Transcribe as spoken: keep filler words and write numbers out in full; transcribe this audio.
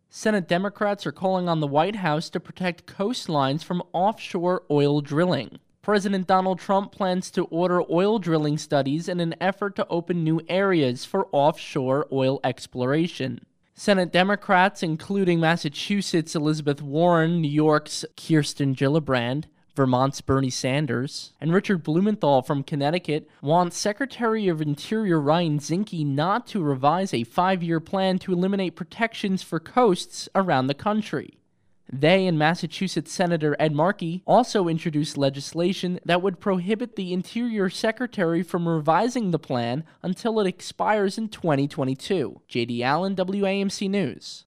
Senate Democrats are calling on the White House to protect coastlines from offshore oil drilling. President Donald Trump plans to order oil drilling studies in an effort to open new areas for offshore oil exploration. Senate Democrats, including Massachusetts' Elizabeth Warren, New York's Kirsten Gillibrand, Vermont's Bernie Sanders, and Richard Blumenthal from Connecticut, want Secretary of Interior Ryan Zinke not to revise a five-year plan to eliminate protections for coasts around the country. They and Massachusetts Senator Ed Markey also introduced legislation that would prohibit the Interior Secretary from revising the plan until it expires in twenty twenty-two. J D Allen, W A M C News.